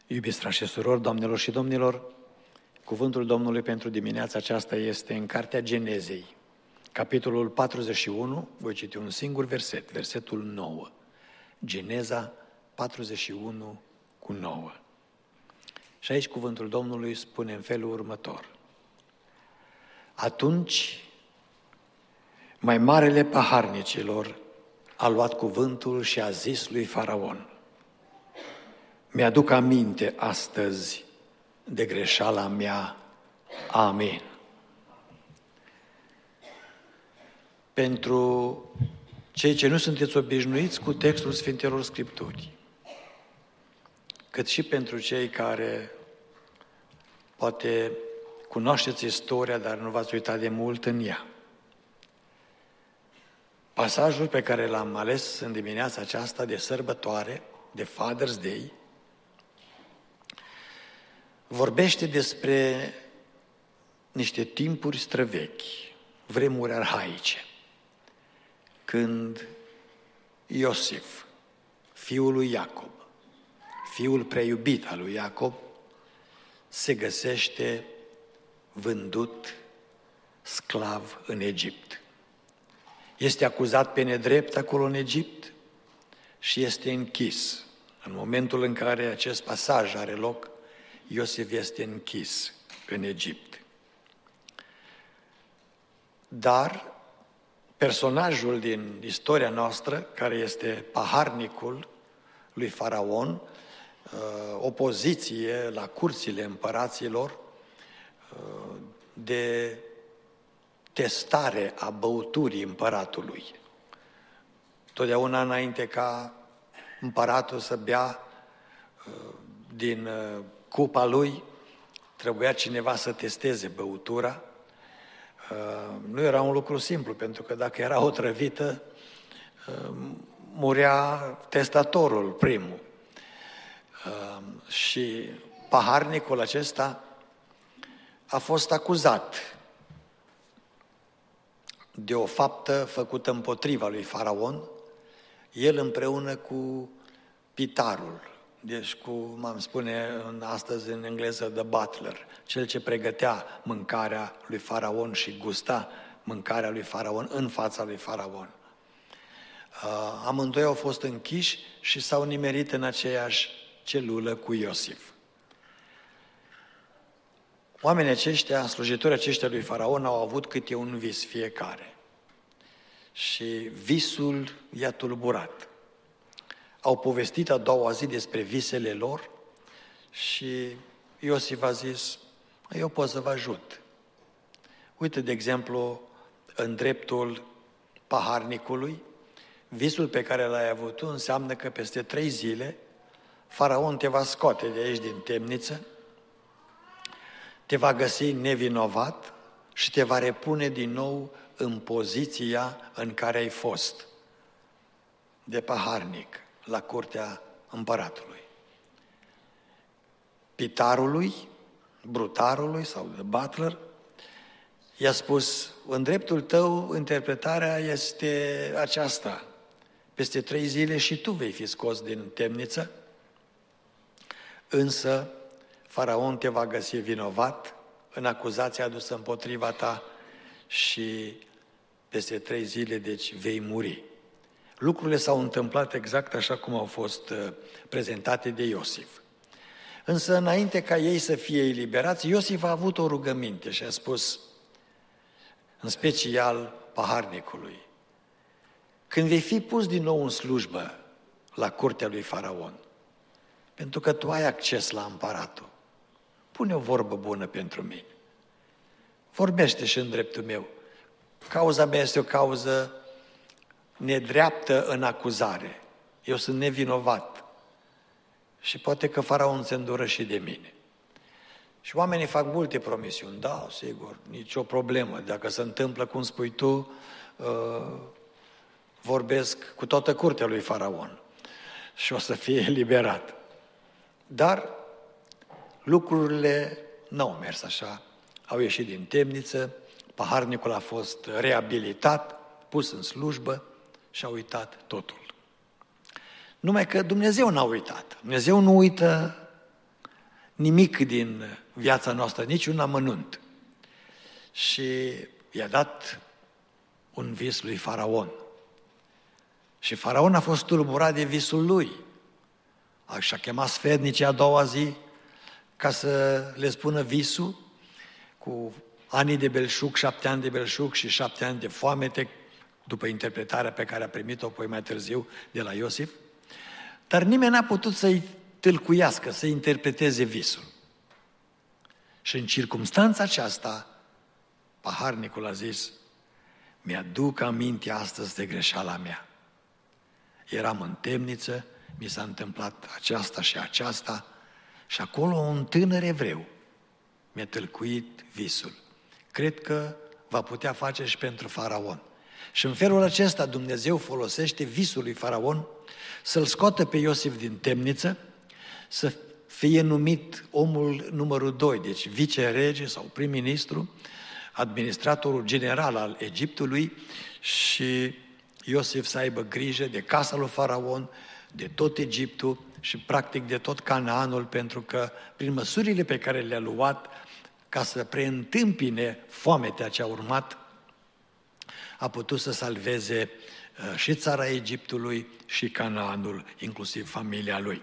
Iubiți frați și surori, doamnelor și domnilor, cuvântul Domnului pentru dimineața aceasta este în Cartea Genezei, capitolul 41, voi citi un singur verset, versetul 9. Geneza 41:9. Și aici cuvântul Domnului spune în felul următor. Atunci, mai marele paharnicilor a luat cuvântul și a zis lui Faraon: mi-aduc aminte astăzi de greșeala mea. Amin. Pentru cei ce nu sunteți obișnuiți cu textul Sfintelor Scripturii, cât și pentru cei care poate cunoașteți istoria, dar nu v-ați uitat de mult în ea. Pasajul pe care l-am ales în dimineața aceasta de sărbătoare, de Father's Day, vorbește despre niște timpuri străvechi, vremuri arhaice, când Iosif, fiul lui Iacob, fiul preiubit al lui Iacob, se găsește vândut sclav în Egipt. Este acuzat pe nedrept acolo în Egipt și este închis. În momentul în care acest pasaj are loc, Iosif este închis în Egipt. Dar personajul din istoria noastră, care este paharnicul lui Faraon, opoziție la curțile împăraților, de testare a băuturii împăratului. Totdeauna înainte ca împăratul să bea din cupa lui, trebuia cineva să testeze băutura. Nu era un lucru simplu, pentru că dacă era otrăvită, murea testatorul primul. Și paharnicul acesta a fost acuzat de o faptă făcută împotriva lui Faraon, el împreună cu pitarul, deci cum am spune astăzi în engleză, the butler, cel ce pregătea mâncarea lui Faraon și gusta mâncarea lui Faraon în fața lui Faraon. Amândoi au fost închiși și s-au nimerit în aceeași celulă cu Iosif. Oamenii aceștia, slujitorii aceștia lui Faraon, au avut câte un vis fiecare. Și visul i-a tulburat. Au povestit a doua zi despre visele lor și Iosif a zis: eu pot să vă ajut. Uite, de exemplu, în dreptul paharnicului, visul pe care l-ai avut tu înseamnă că peste 3 zile Faraon te va scoate de aici din temniță, te va găsi nevinovat și te va repune din nou în poziția în care ai fost, de paharnic, la curtea împăratului. Pitarului, brutarului sau de butler, i-a spus: în dreptul tău, interpretarea este aceasta: peste 3 zile și tu vei fi scos din temniță, însă Faraon te va găsi vinovat în acuzația adusă împotriva ta și peste 3 zile, deci, vei muri. Lucrurile s-au întâmplat exact așa cum au fost prezentate de Iosif. Însă, înainte ca ei să fie eliberați, Iosif a avut o rugăminte și a spus, în special paharnicului: când vei fi pus din nou în slujbă la curtea lui Faraon, pentru că tu ai acces la împăratul, pune o vorbă bună pentru mine. Vorbește și în dreptul meu. Cauza mea este o cauză nedreaptă în acuzare. Eu sunt nevinovat. Și poate că Faraon se îndură și de mine. Și oamenii fac multe promisiuni. Da, sigur, nicio problemă. Dacă se întâmplă cum spui tu, vorbesc cu toată curtea lui Faraon și o să fie eliberat. Dar lucrurile n-au mers așa. Au ieșit din temniță, paharnicul a fost reabilitat, pus în slujbă și a uitat totul. Numai că Dumnezeu n-a uitat. Dumnezeu nu uită nimic din viața noastră, niciun amănunt. Și i-a dat un vis lui Faraon. Și Faraon a fost tulburat de visul lui. Și-a chemat sfetnicii a doua zi ca să le spună visul cu anii de belșug, 7 ani de belșug și 7 ani de foamete, după interpretarea pe care a primit-o apoi mai târziu de la Iosif. Dar nimeni n-a putut să-i tâlcuiască, să interpreteze visul. Și în circumstanța aceasta, paharnicul a zis: mi-aduc aminte astăzi de greșeala mea. Eram în temniță, mi s-a întâmplat aceasta și aceasta și acolo un tânăr evreu mi-a tâlcuit visul. Cred că va putea face și pentru Faraon. Și în felul acesta Dumnezeu folosește visul lui Faraon să-l scoată pe Iosif din temniță, să fie numit omul numărul 2, deci vicerege sau prim-ministru, administratorul general al Egiptului, și Iosif să aibă grijă de casa lui Faraon, de tot Egiptul și practic de tot Canaanul, pentru că prin măsurile pe care le-a luat ca să preîntâmpine foametea ce a urmat, a putut să salveze și țara Egiptului și Canaanul, inclusiv familia lui.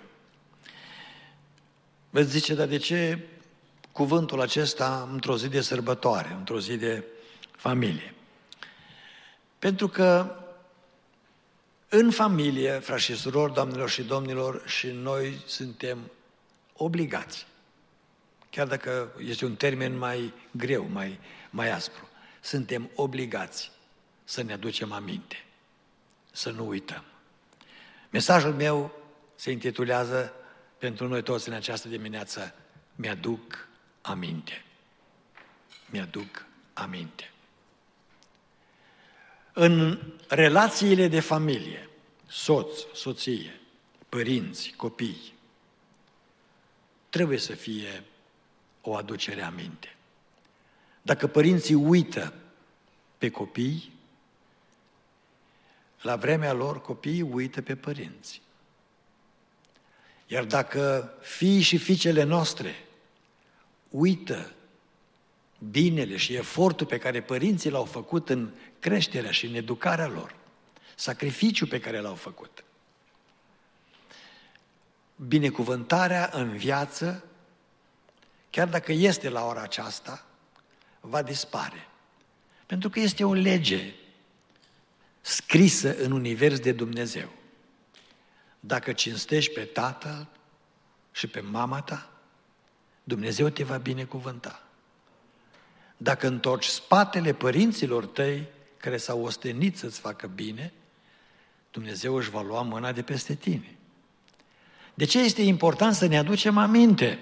Veți zice, dar de ce cuvântul acesta într-o zi de sărbătoare, într-o zi de familie? Pentru că în familie, frați și surori, doamnelor și domnilor, și noi suntem obligați, chiar dacă este un termen mai greu, mai aspru, suntem obligați să ne aducem aminte, să nu uităm. Mesajul meu se intitulează pentru noi toți în această dimineață: mi-aduc aminte. Mi-aduc aminte. În relațiile de familie, soț, soție, părinți, copii, trebuie să fie o aducere aminte. Dacă părinții uită pe copii, la vremea lor copiii uită pe părinți. Iar dacă fiii și fiicele noastre uită binele și efortul pe care părinții l-au făcut în creșterea și în educarea lor, sacrificiul pe care l-au făcut, binecuvântarea în viață, chiar dacă este la ora aceasta, va dispare. Pentru că este o lege scrisă în univers de Dumnezeu. Dacă cinstești pe tatăl și pe mama ta, Dumnezeu te va binecuvânta. Dacă întorci spatele părinților tăi care s-au ostenit să-ți facă bine, Dumnezeu își va lua mâna de peste tine. De ce este important să ne aducem aminte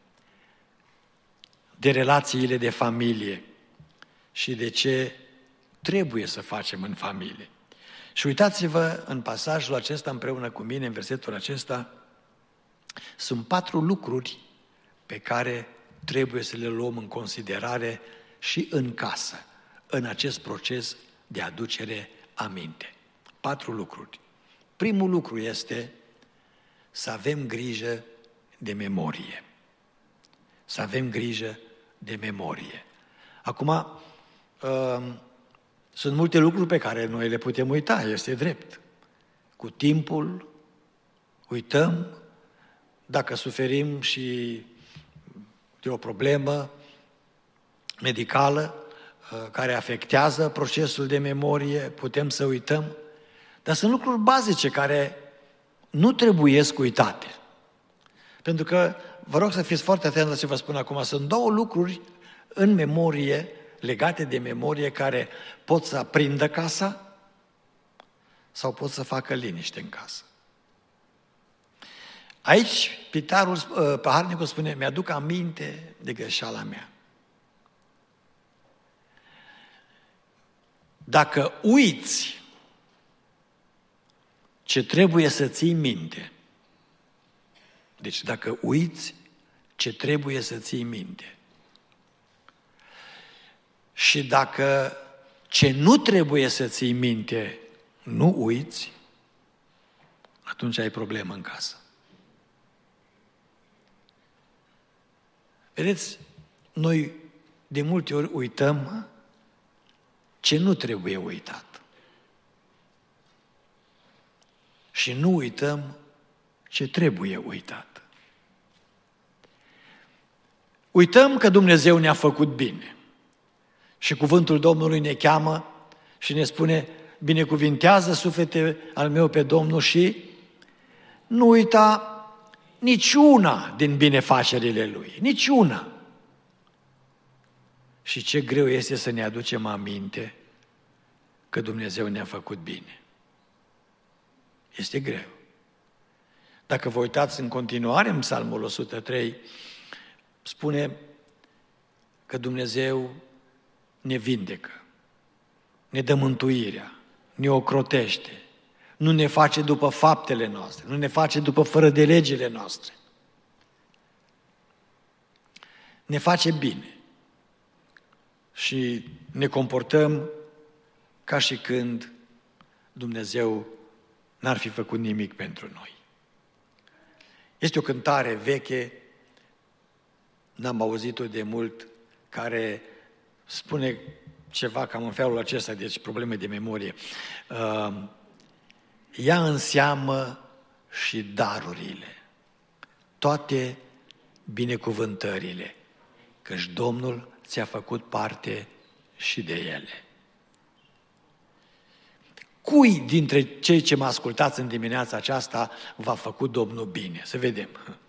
de relațiile de familie și de ce trebuie să facem în familie? Și uitați-vă în pasajul acesta împreună cu mine, în versetul acesta, sunt 4 lucruri pe care trebuie să le luăm în considerare și în casă, în acest proces de aducere aminte. 4 lucruri. Primul lucru este să avem grijă de memorie. Să avem grijă de memorie. Acum, sunt multe lucruri pe care noi le putem uita, este drept. Cu timpul uităm, dacă suferim și de o problemă medicală care afectează procesul de memorie, putem să uităm, dar sunt lucruri bazice care nu trebuiesc uitate. Pentru că, vă rog să fiți foarte atenți la ce vă spun acum, sunt 2 lucruri în memorie, legate de memorie, care pot să aprindă casa sau pot să facă liniște în casă. Aici paharnicul spune: mi-aduc aminte de greșeala mea. Dacă uiți ce trebuie să ții minte, deci dacă uiți ce trebuie să ții minte, și dacă ce nu trebuie să ții minte nu uiți, atunci ai problemă în casă. Vedeți, noi de multe ori uităm ce nu trebuie uitat. Și nu uităm ce trebuie uitat. Uităm că Dumnezeu ne-a făcut bine. Și cuvântul Domnului ne cheamă și ne spune: binecuvintează, suflete al meu, pe Domnul și nu uita niciuna din binefacerile Lui. Niciuna. Și ce greu este să ne aducem aminte că Dumnezeu ne-a făcut bine. Este greu. Dacă vă uitați în continuare în Psalmul 103, spune că Dumnezeu ne vindecă, ne dă mântuirea, ne ocrotește, nu ne face după faptele noastre, nu ne face după fără de legile noastre. Ne face bine și ne comportăm ca și când Dumnezeu n-ar fi făcut nimic pentru noi. Este o cântare veche, n-am auzit-o de mult, care spune ceva cam în felul acesta, deci probleme de memorie. Ia în seamă și darurile, toate binecuvântările, căci Domnul ți-a făcut parte și de ele. Cui dintre cei ce mă ascultați în dimineața aceasta v-a făcut Domnul bine? Să vedem.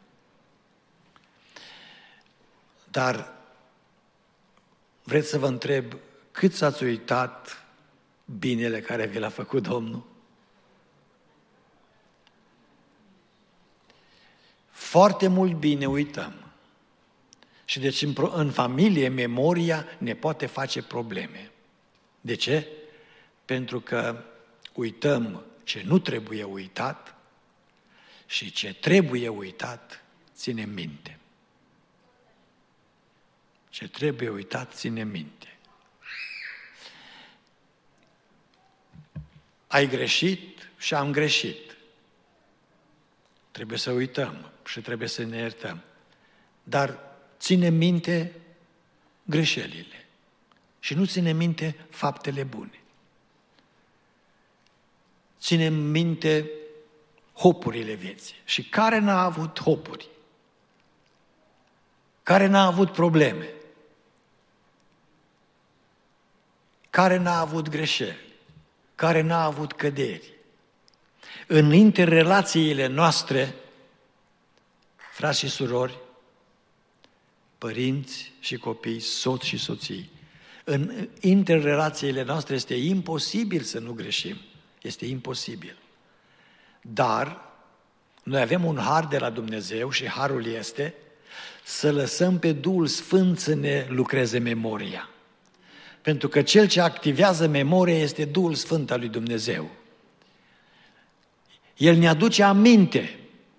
Dar vreți să vă întreb, cât s-ați uitat binele care vi l-a făcut Domnul? Foarte mult bine uităm. Și deci în familie memoria ne poate face probleme. De ce? Pentru că uităm ce nu trebuie uitat și ce trebuie uitat ține minte. Ce trebuie uitat ține minte. Ai greșit și am greșit. Trebuie să uităm și trebuie să ne iertăm. Dar ține minte greșelile și nu ține minte faptele bune. Ține minte hopurile vieții. Și care n-a avut hopuri? Care n-a avut probleme? Care n-a avut greșeli? Care n-a avut căderi? În interrelațiile noastre, frați și surori, părinți și copii, soți și soții, în interrelațiile noastre este imposibil să nu greșim. Este imposibil. Dar noi avem un har de la Dumnezeu și harul este să lăsăm pe Duhul Sfânt să ne lucreze memoria. Pentru că cel ce activează memoria este Duhul Sfânt al lui Dumnezeu. El ne aduce aminte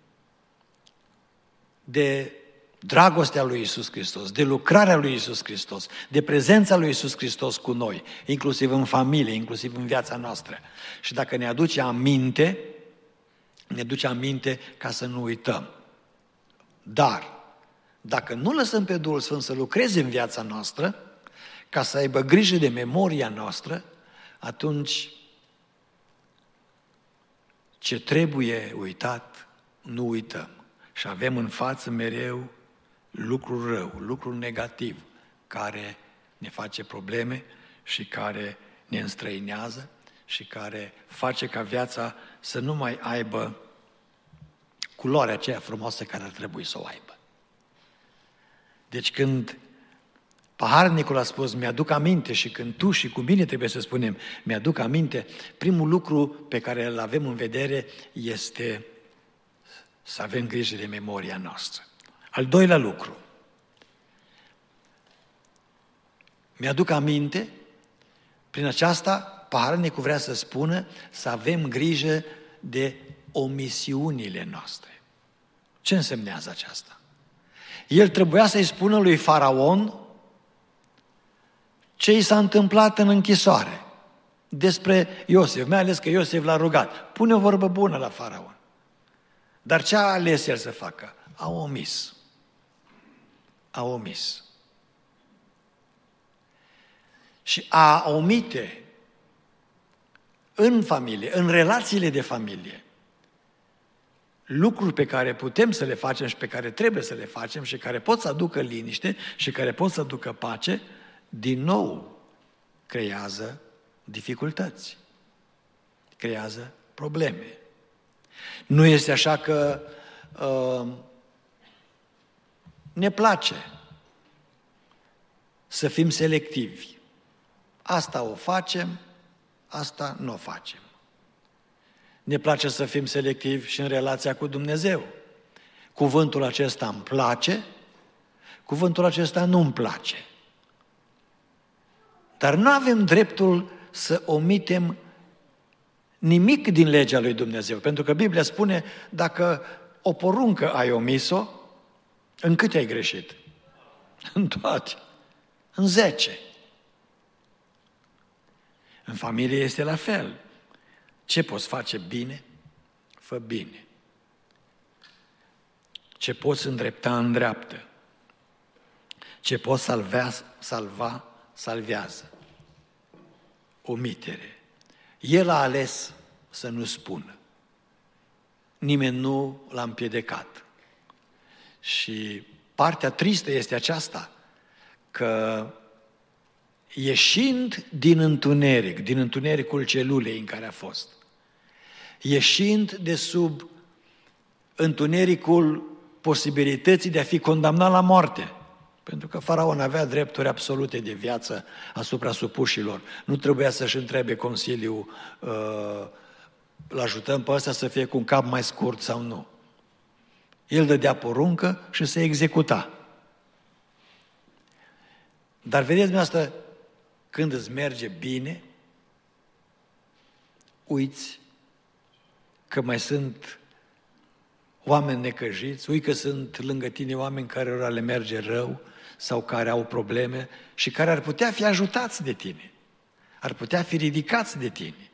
de dragostea lui Iisus Hristos, de lucrarea lui Iisus Hristos, de prezența lui Iisus Hristos cu noi, inclusiv în familie, inclusiv în viața noastră. Și dacă ne aduce aminte ca să nu uităm. Dar, dacă nu lăsăm pe Duhul Sfânt să lucreze în viața noastră, ca să aibă grijă de memoria noastră, atunci ce trebuie uitat, nu uităm. Și avem în față mereu lucrul rău, lucrul negativ, care ne face probleme și care ne înstrăinează și care face ca viața să nu mai aibă culoarea aceea frumoasă care ar trebui să o aibă. Deci când paharnicul a spus, mi-aduc aminte, și când tu și cu mine trebuie să spunem, mi-aduc aminte, primul lucru pe care îl avem în vedere este să avem grijă de memoria noastră. Al doilea lucru, mi-aduc aminte, prin aceasta paharnicul vrea să spună să avem grijă de omisiunile noastre. Ce însemnează aceasta? El trebuia să-i spună lui Faraon ce i s-a întâmplat în închisoare despre Iosif, mai ales că Iosif l-a rugat. Pune o vorbă bună la Faraon. Dar ce a ales el să facă? A omis. a omis. Și a omite în familie, în relațiile de familie, lucruri pe care putem să le facem și pe care trebuie să le facem și care pot să aducă liniște și care pot să aducă pace, din nou creează dificultăți, creează probleme. Nu este așa că ne place să fim selectivi. Asta o facem, asta nu o facem. Ne place să fim selectivi și în relația cu Dumnezeu. Cuvântul acesta îmi place, cuvântul acesta nu îmi place. Dar nu avem dreptul să omitem nimic din legea lui Dumnezeu. Pentru că Biblia spune, dacă o poruncă ai omis-o, în câte ai greșit? În toate. În 10. În familie este la fel. Ce poți face bine? Fă bine. Ce poți îndrepta, îndreaptă. Ce poți salva, salvează. Omitere. El a ales să nu spună. Nimeni nu l-a împiedicat. Și partea tristă este aceasta, că ieșind din întunericul celulei în care a fost, ieșind de sub întunericul posibilității de a fi condamnat la moarte, pentru că faraon avea drepturi absolute de viață asupra supușilor. Nu trebuia să-și întrebe Consiliul, îl ajutăm pe ăsta să fie cu un cap mai scurt sau nu. El dădea poruncă și se executa. Dar vedeți dumneavoastră, când îți merge bine, uiți că mai sunt oameni necăjiți, uiți că sunt lângă tine oameni care le merge rău sau care au probleme și care ar putea fi ajutați de tine, ar putea fi ridicați de tine.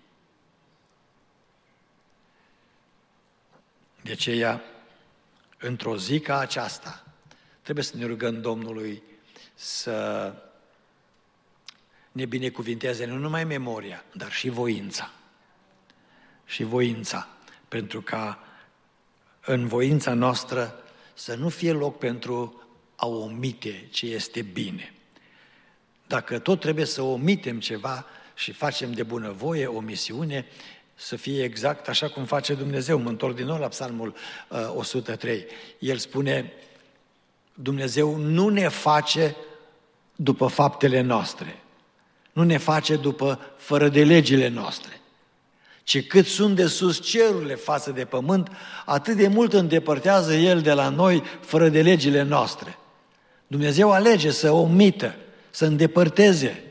De aceea, într-o zi ca aceasta, trebuie să ne rugăm Domnului să ne binecuvinteze nu numai memoria, dar și voința. Și voința, pentru ca în voința noastră să nu fie loc pentru a omite ce este bine. Dacă tot trebuie să omitem ceva și facem de bunăvoie o misiune, să fie exact așa cum face Dumnezeu. Mă întorc din nou la Psalmul 103. El spune, Dumnezeu nu ne face după faptele noastre, nu ne face după fără de legile noastre, ci cât sunt de sus cerurile față de pământ, atât de mult îndepărtează El de la noi fără de legile noastre. Dumnezeu alege să omită, să îndepărteze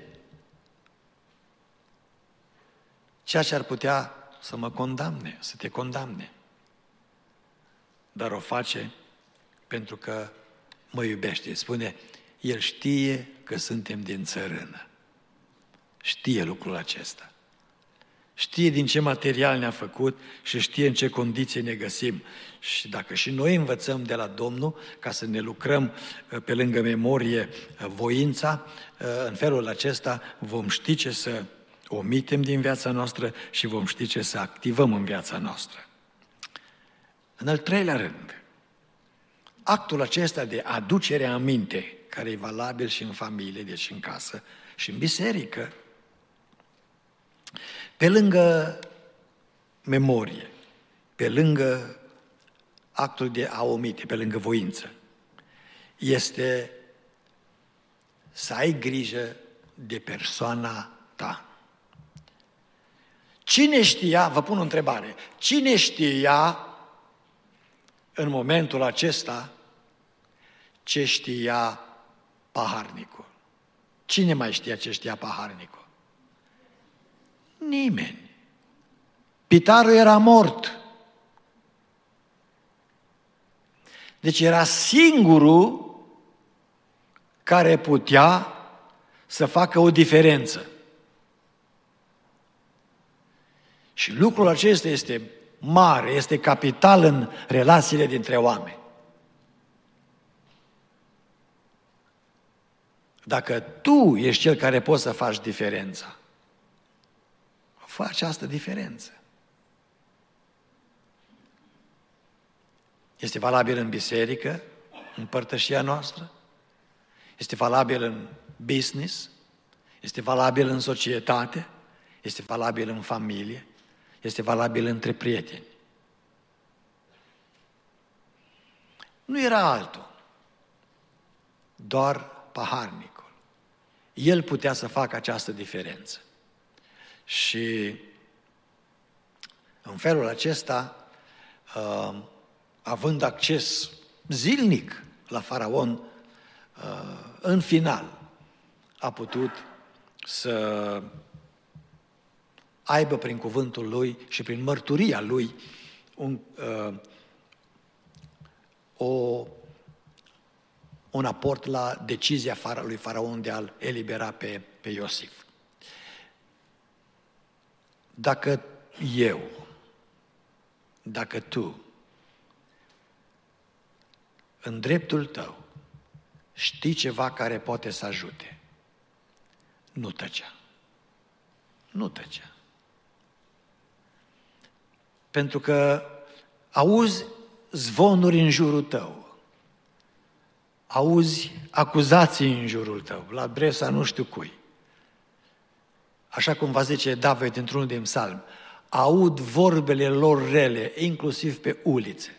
ceea ce ar putea să mă condamne, să te condamne. Dar o face pentru că mă iubește. Spune, El știe că suntem din țărână. Știe lucrul acesta. Știe din ce material ne-a făcut și știe în ce condiții ne găsim. Și dacă și noi învățăm de la Domnul ca să ne lucrăm pe lângă memorie voința, în felul acesta vom ști ce să omitem din viața noastră și vom ști ce să activăm în viața noastră. În al treilea rând, actul acesta de aducere aminte, care e valabil și în familie, deci în casă și în biserică, pe lângă memorie, pe lângă actul de a omite, pe lângă voință, este să ai grijă de persoana ta. Cine știa, vă pun o întrebare, cine știa în momentul acesta ce știa paharnicul? Cine mai știa ce știa paharnicul? Nimeni. Pitarul era mort. Deci era singurul care putea să facă o diferență. Și lucrul acesta este mare, este capital în relațiile dintre oameni. Dacă tu ești cel care poți să faci diferența, fă această diferență. Este valabil în biserică, în părtășia noastră, este valabil în business, este valabil în societate, este valabil în familie, este valabil între prieteni. Nu era altul, doar paharnicul. El putea să facă această diferență. Și în felul acesta, având acces zilnic la Faraon, în final a putut să aibă prin cuvântul lui și prin mărturia lui un aport la decizia lui Faraon de a-l elibera pe Iosif. Dacă tu, în dreptul tău, știi ceva care poate să ajute, nu tăcea. Nu tăcea. Pentru că auzi zvonuri în jurul tău, auzi acuzații în jurul tău, la adresa nu știu cui. Așa cum va zice David într-unul din psalmi, aud vorbele lor rele, inclusiv pe ulițe.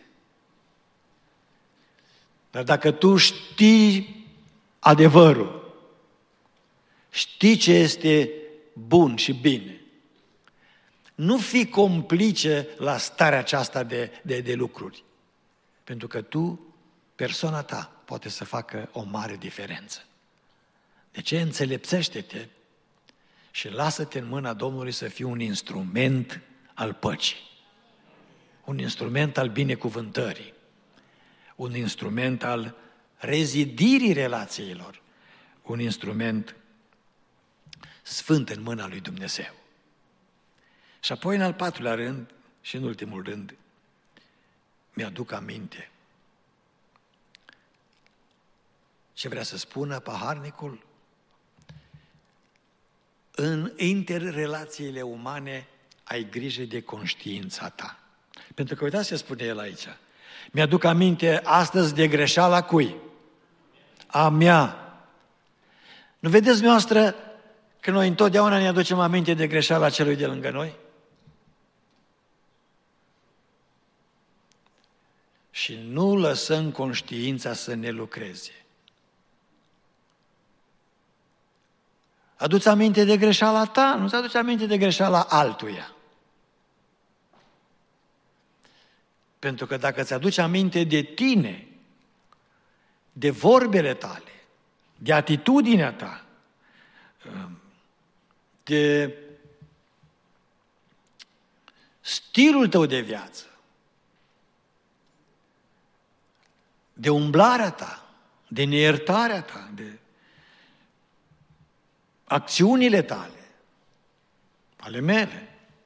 Dar dacă tu știi adevărul, știi ce este bun și bine, nu fi complice la starea aceasta de lucruri. Pentru că tu, persoana ta, poate să facă o mare diferență. De ce? Înțelepțește-te și lasă-te în mâna Domnului să fii un instrument al păcii, un instrument al binecuvântării, un instrument al rezidirii relațiilor, un instrument sfânt în mâna lui Dumnezeu. Și apoi, în al patrulea rând și în ultimul rând, mi-aduc aminte ce vrea să spună paharnicul. În interrelațiile umane ai grijă de conștiința ta. Pentru că uitați ce spune el aici. Mi-aduc aminte astăzi de greșeala cui? A mea. Nu vedeți dumneavoastră că noi întotdeauna ne aducem aminte de greșeala celui de lângă noi? Și nu lăsăm conștiința să ne lucreze. Adu-ți aminte de greșeala ta, nu-ți aduci aminte de greșeala altuia. Pentru că dacă îți aduci aminte de tine, de vorbele tale, de atitudinea ta, de stilul tău de viață, de umblarea ta, de neiertarea ta, de acțiunile tale, ale mele,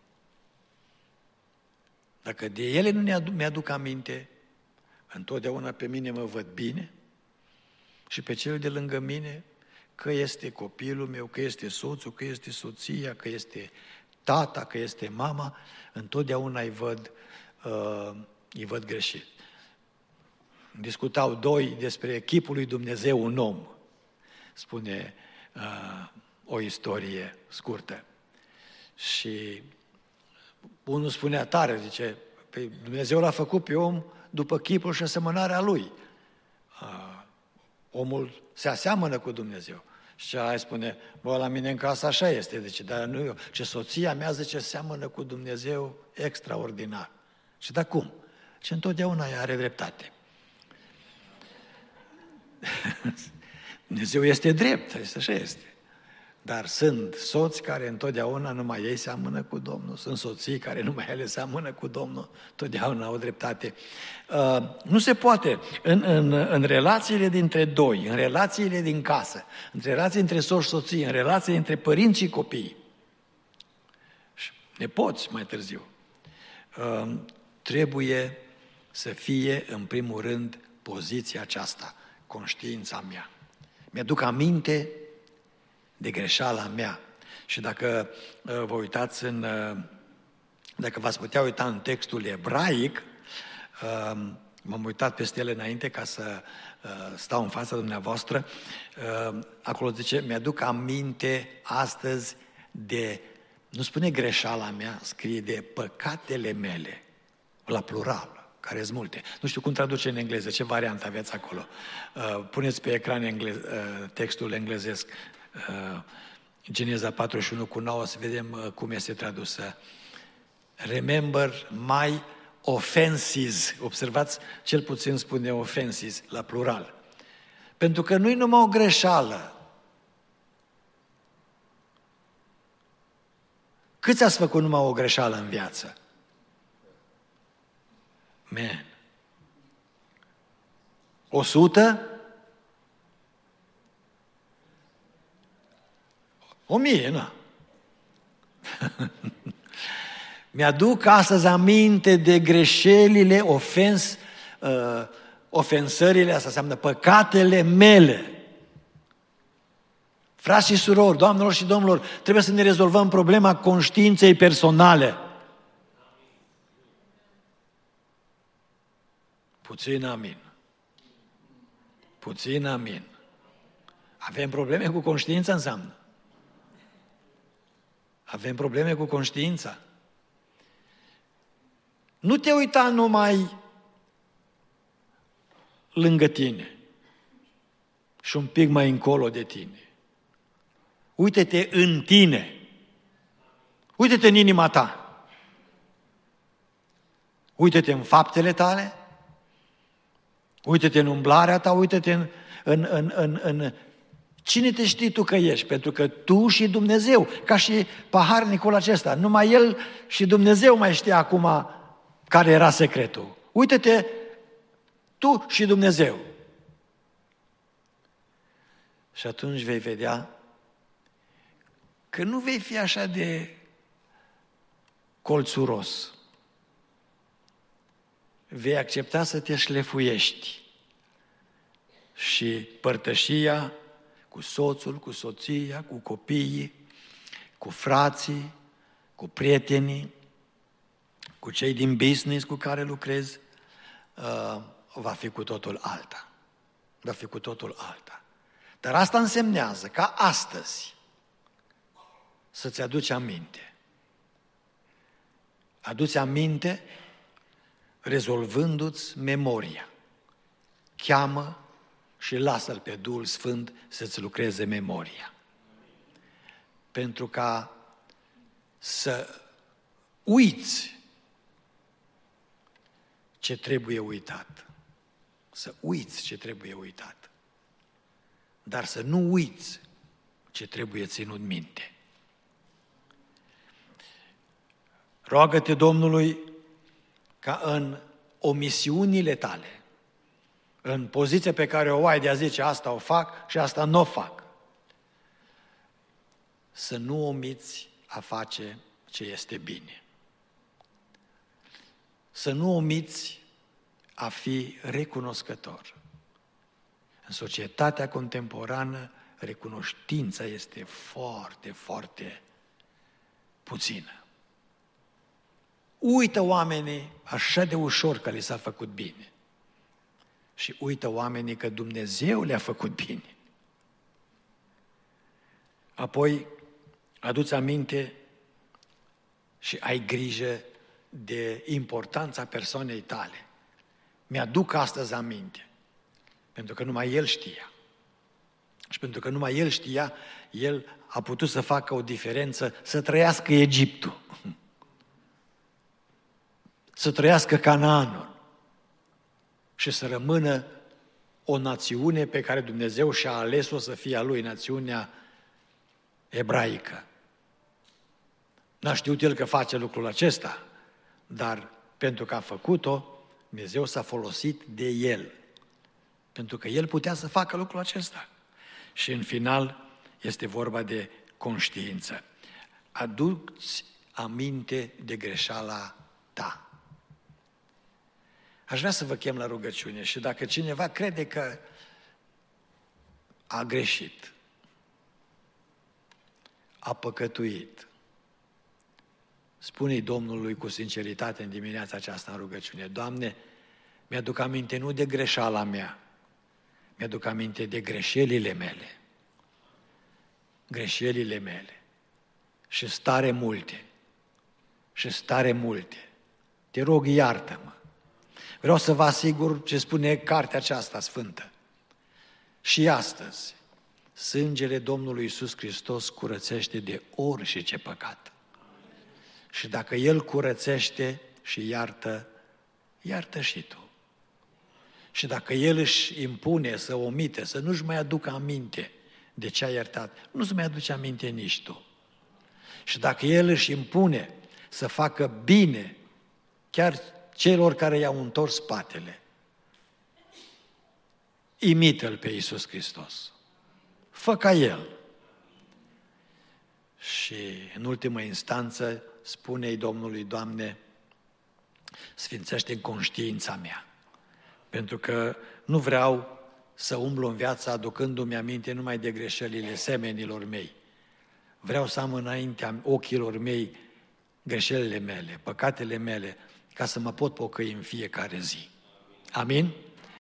dacă de ele nu mi-aduc aminte, întotdeauna pe mine mă văd bine și pe cel de lângă mine, că este copilul meu, că este soțul, că este soția, că este tata, că este mama, întotdeauna îi văd greșit. Discutau doi despre chipul lui Dumnezeu un om, spune o istorie scurtă. Și unul spunea tare, zice, Dumnezeu l-a făcut pe om după chipul și asemănarea lui. Omul se aseamănă cu Dumnezeu. Și aia spune, bă, la mine în casă așa este, zice, dar nu eu. Și soția mea, zice, seamănă cu Dumnezeu extraordinar. Și da cum? Și întotdeauna ea are dreptate. Dumnezeu este drept, așa este. Dar sunt soți care întotdeauna numai ei seamănă cu Domnul, sunt soții care numai ele seamănă cu Domnul, întotdeauna au dreptate. Nu se poate în relațiile dintre doi, în relațiile din casă, în relații între soț și soție, în relații între părinți și copii, și nepoți mai târziu, trebuie să fie în primul rând poziția aceasta, conștiința mea. Mi-aduc aminte de greșeala mea. Și dacă vă uitați dacă v-ați putea uita în textul ebraic, m-am uitat peste ele înainte ca să stau în fața dumneavoastră, acolo zice, mi-aduc aminte astăzi de, nu spune greșeala mea, scrie de păcatele mele, la plural, care sunt multe. Nu știu cum traduce în engleză, ce variantă aveți acolo. Puneți pe ecran textul englezesc, Geneza 41:9, să vedem cum este tradusă. Remember my offenses. Observați, cel puțin spune offenses, la plural. Pentru că nu-i numai o greșeală. Câți ați făcut numai o greșeală în viață? Man. 100? 1000, nu? Mi-aduc astăzi aminte de greșelile, ofensările, asta înseamnă păcatele mele. Frați și surori, doamnelor și domnilor, trebuie să ne rezolvăm problema conștiinței personale. Puțin amin. Puțin amin. Avem probleme cu conștiința, înseamnă. Avem probleme cu conștiința. Nu te uita numai lângă tine și un pic mai încolo de tine. Uită-te în tine. Uită-te în inima ta. Uită-te în faptele tale. Uită-te în umblarea ta. Uită-te în cine te știi tu că ești. Pentru că tu și Dumnezeu, ca și paharnicul acesta, numai El și Dumnezeu mai știa acum care era secretul. Uită-te tu și Dumnezeu. Și atunci vei vedea că nu vei fi așa de colțuros. Vei accepta să te șlefuiești. Și părtășia cu soțul, cu soția, cu copiii, cu frații, cu prietenii, cu cei din business cu care lucrezi, va fi cu totul alta. Va fi cu totul alta. Dar asta însemnează ca astăzi să-ți aduci aminte. Aduți aminte rezolvându-ți memoria. Cheamă și lasă-L pe Duhul Sfânt să-ți lucreze memoria. Pentru ca să uiți ce trebuie uitat. Să uiți ce trebuie uitat. Dar să nu uiți ce trebuie ținut minte. Roagă-te Domnului ca în omisiunile tale, în poziția pe care o ai de a zice asta o fac și asta nu o fac, să nu omiți a face ce este bine. Să nu omiți a fi recunoscător. În societatea contemporană, recunoștința este foarte, foarte puțină. Uită oamenii așa de ușor că li s-a făcut bine. Și uită oamenii că Dumnezeu le-a făcut bine. Apoi, adu-ți aminte și ai grijă de importanța persoanei tale. Mi-aduc astăzi aminte. Pentru că numai El știa. Și pentru că numai El știa, El a putut să facă o diferență, să trăiască Egiptul. Să trăiască Canaanul. Și să rămână o națiune pe care Dumnezeu și-a ales-o să fie a Lui, națiunea ebraică. N-a știut El că face lucrul acesta, dar pentru că a făcut-o, Dumnezeu s-a folosit de El. Pentru că El putea să facă lucrul acesta. Și în final este vorba de conștiință. Adu-ți aminte de greșeala ta. Aș vrea să vă chem la rugăciune și dacă cineva crede că a greșit, a păcătuit, spune-i Domnului cu sinceritate în dimineața aceasta în rugăciune: Doamne, mi-aduc aminte nu de greșeala mea, mi-aduc aminte de greșelile mele. Greșelile mele. Și stare multe. Și stare multe. Te rog, iartă-mă. Vreau să vă asigur ce spune cartea aceasta sfântă. Și astăzi, sângele Domnului Iisus Hristos curățește de orice păcat. Și dacă El curățește și iartă, iartă și tu. Și dacă El își impune să omite, să nu-și mai aducă aminte de ce a iertat, nu-ți mai aduce aminte nici tu. Și dacă El își impune să facă bine chiar celor care i-au întors spatele, imită-L pe Iisus Hristos. Fă ca El. Și în ultimă instanță spune-i Domnului: Doamne, sfințește-mi conștiința mea, pentru că nu vreau să umblu în viață aducându-mi aminte numai de greșelile semenilor mei. Vreau să am înaintea ochilor mei greșelile mele, păcatele mele, ca să mă pot pocăi în fiecare zi. Amin?